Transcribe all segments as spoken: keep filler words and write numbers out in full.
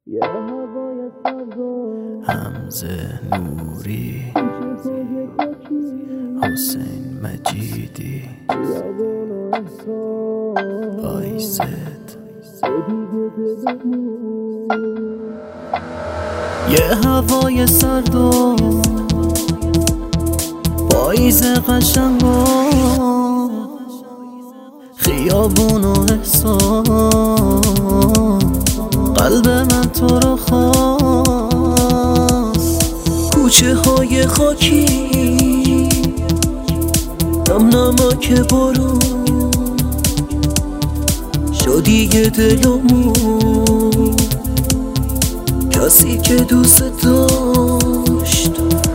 حمزه نوری، حسین مجیدی، آیزد. یه هوای سرد و پاییز قشنگ و خیابون و احسان، قلب من تو رو خواست. کوچه های خاکی، نم نمک بارون، شدی یه دلمون، کسی که دوست داشت.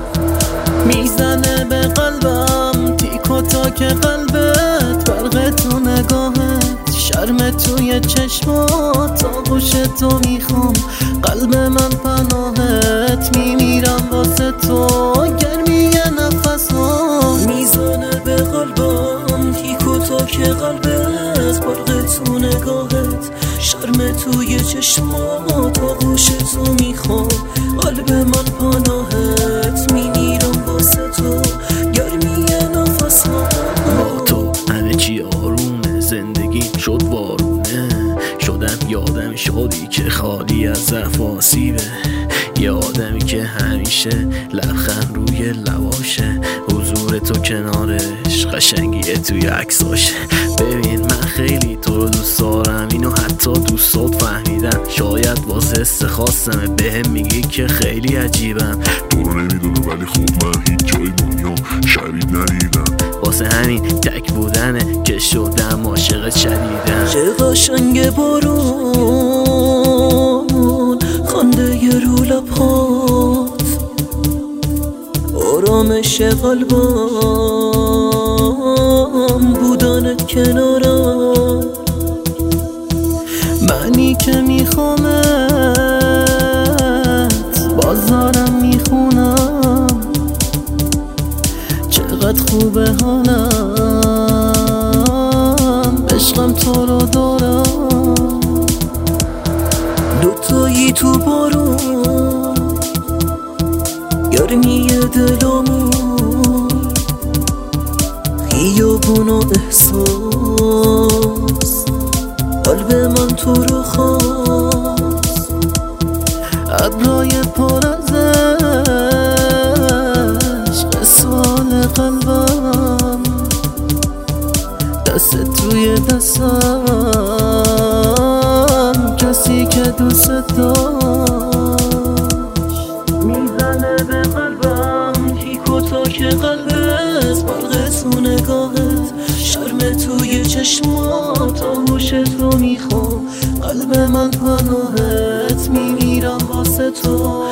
میزنه به قلبم تیک و تاک قلبت، برق تو نگاهت، شرم توی چشمات، آغوش تو میخوام، قلب من پناهت، میمیرم واسه تو، گرمی نفس ها. میزنه به قلبم تیک و تاک قلبت، برق تو نگاهت، شرم توی چشمات، آغوش تو میخوام، قلب من پناهت، میمیرم واسه تو، گرمی نفس ها. با تو همه چی آرومه، زندگی شد بارونه، شدم یادم شدی که خالی از ضعف و آسیبه، یه آدمی که همیشه لبخند روی لباشه، حضور تو کنارش قشنگیه توی عکساشه. ببین من خیلی تو رو دوست دارم، اینو حتی دوستات فهمیدن، شاید واسه حس خاصمه، بهم میگی که خیلی عجیبم، تو رو نمیدونم ولی خوب من هیچ جای دنیا شبیه ندیدم، واسه همین تک بودنه که شدم عاشقت شدیدم. چه قشنگ بارون، خنده ی رو لبات، آرامش قلبم، بودنت کنارم، منی که میخوامت، بازارم میخونم، چقدر خوبه حالم، عشقم تو رو دارم. دوتایی تو بارون، گرمی دلمون، خیابون و احساس، قلب من تو رو خواست. ابرای پر از عشق، سوال قلبم، دست توی دستم، کسی که دوست داشت. میزنه به قلبم تیک و تاک قلبت، برق تو نگاهت، شرم توی چشمات، آغوش تو میخوام، قلب من پناهت، میمیرم واسه تو.